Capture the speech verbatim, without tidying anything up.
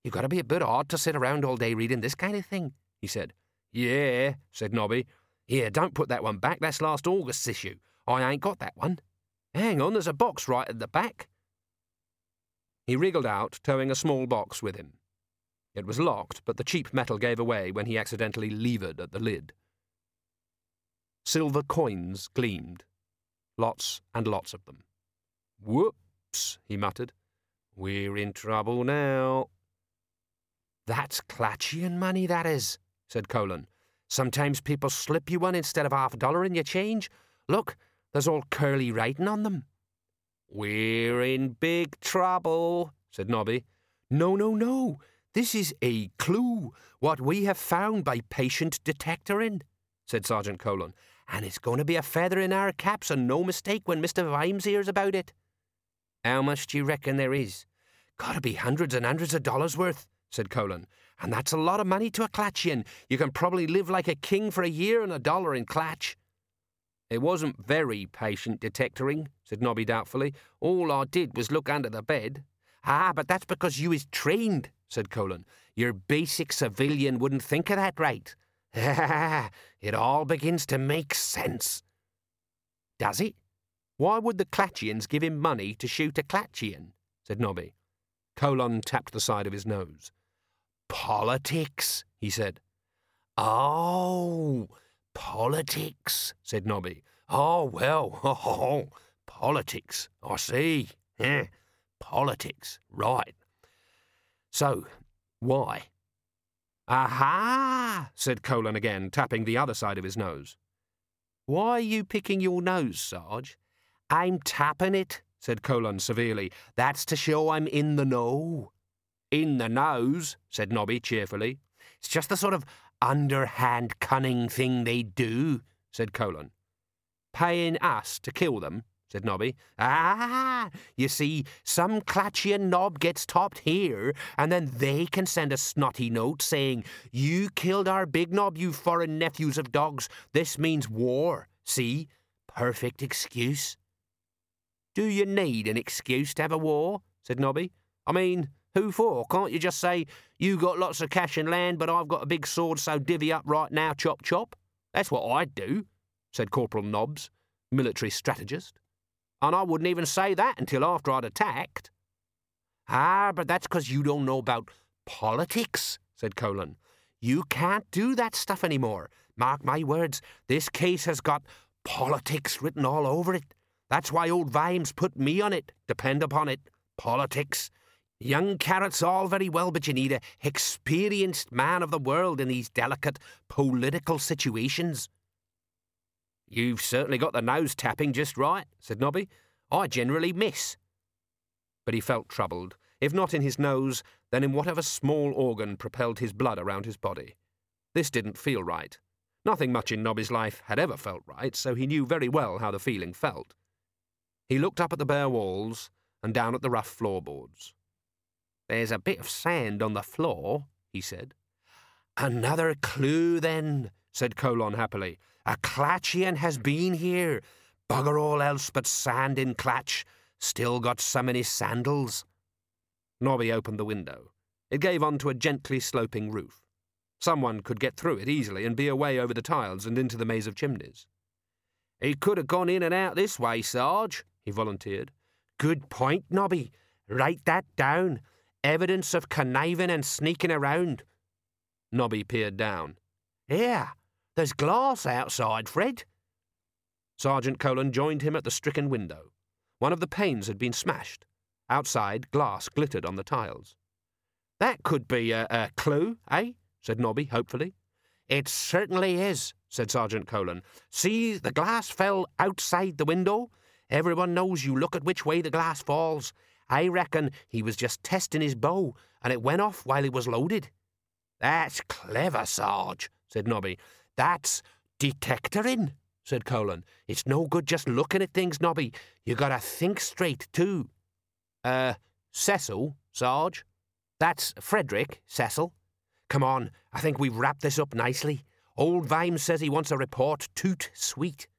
You got to be a bit odd to sit around all day reading this kind of thing, he said. Yeah, said Nobby. Here, don't put that one back. That's last August's issue. I ain't got that one. Hang on, there's a box right at the back. He wriggled out, towing a small box with him. It was locked, but the cheap metal gave away when he accidentally levered at the lid. Silver coins gleamed. Lots and lots of them. Whoops, he muttered. We're in trouble now. That's Clatchian money, that is, said Colin. Sometimes people slip you one instead of half a dollar in your change. Look, there's all curly writing on them. We're in big trouble, said Nobby. No, no, no. This is a clue, what we have found by patient detectoring, said Sergeant Colin. And it's going to be a feather in our caps and no mistake when Mister Vimes hears about it. How much do you reckon there is? Gotta be hundreds and hundreds of dollars worth, said Colin. And that's a lot of money to a Clatchian. You can probably live like a king for a year on a dollar in Clatch. It wasn't very patient detectoring, said Nobby doubtfully. All I did was look under the bed. Ah, but that's because you is trained, said Colin. Your basic civilian wouldn't think of that right. It all begins to make sense. Does it? Why would the Clatchians give him money to shoot a Clatchian? Said Nobby. Colin tapped the side of his nose. Politics, he said. Oh, politics, said Nobby. Oh, well, oh, politics, I see. Yeah, politics, right. So, why? Aha, said Colin again, tapping the other side of his nose. Why are you picking your nose, Sarge? I'm tapping it, said Colin severely. That's to show I'm in the know. In the nose, said Nobby cheerfully. It's just the sort of underhand cunning thing they do, said Colin. Paying us to kill them, said Nobby. Ah, you see, some Clatchian knob gets topped here, and then they can send a snotty note saying, you killed our big knob, you foreign nephews of dogs. This means war. See? Perfect excuse. Do you need an excuse to have a war? Said Nobby. I mean, who for? Can't you just say, you got lots of cash and land, but I've got a big sword, so divvy up right now, chop chop? That's what I'd do, said Corporal Nobbs, military strategist. And I wouldn't even say that until after I'd attacked. Ah, but that's because you don't know about politics, said Colin. You can't do that stuff anymore. Mark my words, this case has got politics written all over it. That's why old Vimes put me on it, depend upon it. Politics. Young carrot's all very well, but you need a experienced man of the world in these delicate political situations. You've certainly got the nose tapping just right, said Nobby. I generally miss. But he felt troubled, if not in his nose, then in whatever small organ propelled his blood around his body. This didn't feel right. Nothing much in Nobby's life had ever felt right, so he knew very well how the feeling felt. He looked up at the bare walls and down at the rough floorboards. There's a bit of sand on the floor, he said. Another clue, then, said Colin happily. A Clatchian has been here. Bugger all else but sand in Clatch. Still got some in his sandals. Nobby opened the window. It gave onto a gently sloping roof. Someone could get through it easily and be away over the tiles and into the maze of chimneys. He could have gone in and out this way, Sarge, he volunteered. Good point, Nobby. Write that down. Evidence of conniving and sneaking around. Nobby peered down. Here, there's glass outside, Fred. Sergeant Colin joined him at the stricken window. One of the panes had been smashed. Outside, glass glittered on the tiles. That could be a, a clue, eh? Said Nobby, hopefully. It certainly is, said Sergeant Colin. See, the glass fell outside the window. Everyone knows you look at which way the glass falls. I reckon he was just testing his bow, and it went off while it was loaded. That's clever, Sarge, said Nobby. That's detectoring, said Colin. It's no good just looking at things, Nobby. You gotta think straight, too. Uh, Cecil, Sarge? That's Frederick, Cecil. Come on, I think we've wrapped this up nicely. Old Vimes says he wants a report toot sweet.